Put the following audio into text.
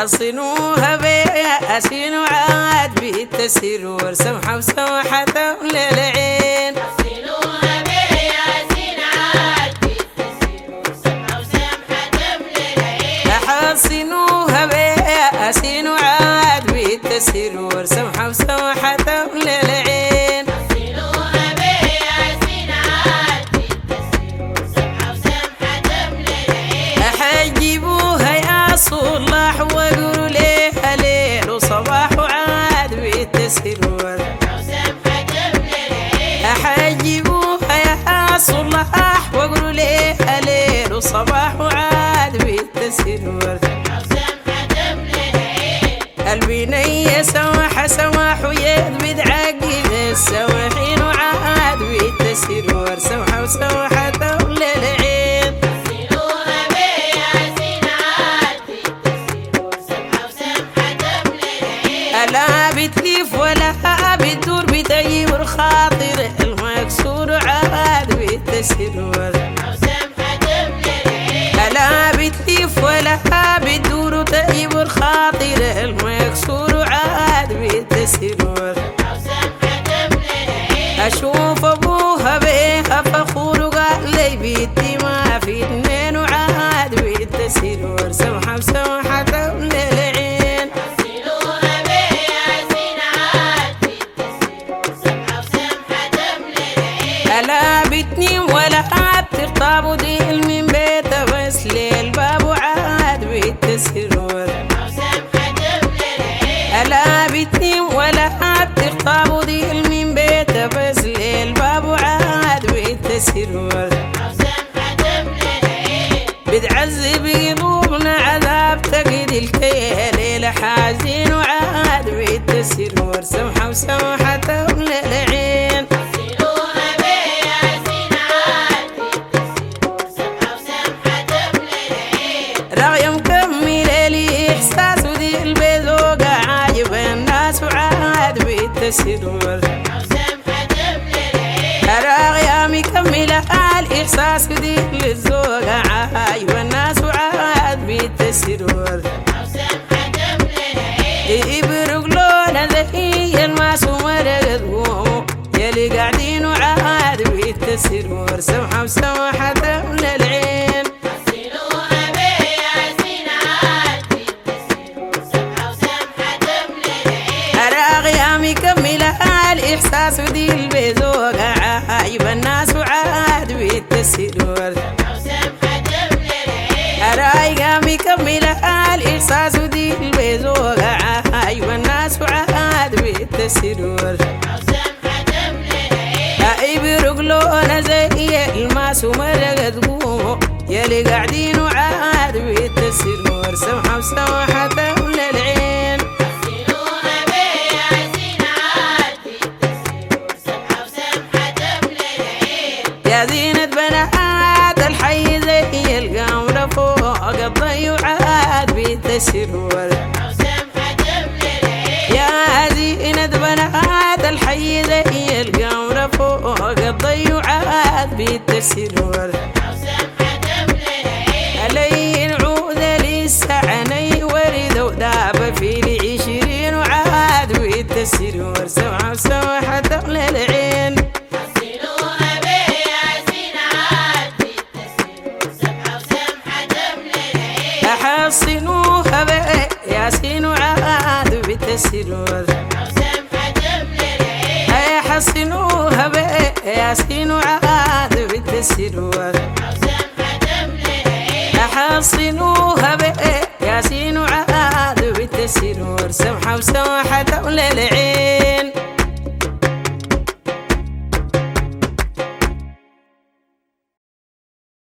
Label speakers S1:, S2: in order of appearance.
S1: حصنوها بياسين وعاد بالتسير وسمحة وسمحة للعين
S2: حصنوها بياسين عاد بالتسير وسمحة وسمحة للعين
S1: حصنوها بياسين وعاد بالتسير وسمحة وسمحة للعين
S2: حصنوها بياسين عاد بالتسير وسمحة وسمحة للعين
S1: حجبوها يا صلاح وقولوا ليها ليل وصباح وعاد بالتسير حجبوها يا صلاح وقولوا ليها ليل وصباح وعاد بالتسير قلبي نية سواح سواح ويد عقيد السواحين وعاد بالتسير سوحة وسوحة للعين
S2: حصنوها بياسين عاد بالتسير وسمحة وسمحة للعين
S1: لا بتلف ولا بتدور بتغير خاطر المكسور عاد بالتسير
S2: وسمحة للعين
S1: لا بتلف ولا بتدور وتغير خاطر المكسور عاد بالتسير
S2: وسمحة للعين
S1: اشوف ابوها بيها فخور وقال لي بيتي ما في اثنين وعاد بالتسير سمحة وسمحة للعين
S2: حصنوها بياسين عاد بالتسير وسمحة وسمحة للعين
S1: لا بتنيم ولا بتخطب وديل من بيتها بس للباب وعاد بالتسير
S2: وسمحة للعين
S1: لا بتنيم ولا بتخطب وديل من بيتها بس للباب وعاد بالتسير
S2: وسمحة للعين
S1: بتعذب قلوبنا عذاب تقيد الكيل حزين وعاد بالتسير سمحة وسمحة للعين
S2: حصنوها بياسين عاد بالتسير وسمحة وسمحة للعين
S1: رغي مكمل لي احساس ودي البيزوقة عاجب الناس وعاد بالتسير
S2: وسمحة للعين
S1: رغي مكمل الاحساس ودي الزوقة عاجب الناس وعاد بالتسير
S2: وسمحة للعين
S1: يبرق لونه زي الماس ومرقد قومه يلي قاعدين وعاد بالتسير سمحة وسمحة للعين
S2: حصنوها بياسين عاد بالتسير وسمحة وسمحة للعين
S1: راغي مكمل الاحساس ودي البيزوقة عايب الناس وعاد بالتسير
S2: وسمحة للعين
S1: رايقة مكمل الاحساس ودي البيزوقة عايب الناس وعاد بالتسير
S2: وسمحة للعين
S1: يبرق لونه زي الماس ومرقد قومه يلي قاعدين وعاد بالتسير سمحة وسمحة للعين
S2: حصنوها بياسين عاد بالتسير وسمحة وسمحة للعين
S1: يا زينة بنات الحي زي القمر فوق الضي وعاد بالتسير
S2: وسمحة للعين
S1: يا زينة بنات الحي زي القمر فوق الضي وعاد بالتسير
S2: وسمحة للعين
S1: علي العود لسه عني ورد وداب في العشرين وعاد بالتسير سمحة وسمحة للعين
S2: حصنوها بياسين عاد بالتسير وسمحة وسمحة للعين
S1: حصنوها بياسين وعاد بالتسير
S2: وسمحة للعين
S1: حصنوها بياسين وعاد بالتسير
S2: وسمحة للعين
S1: حصنوها بياسين وعاد بالتسير سمحة وسمحة للعين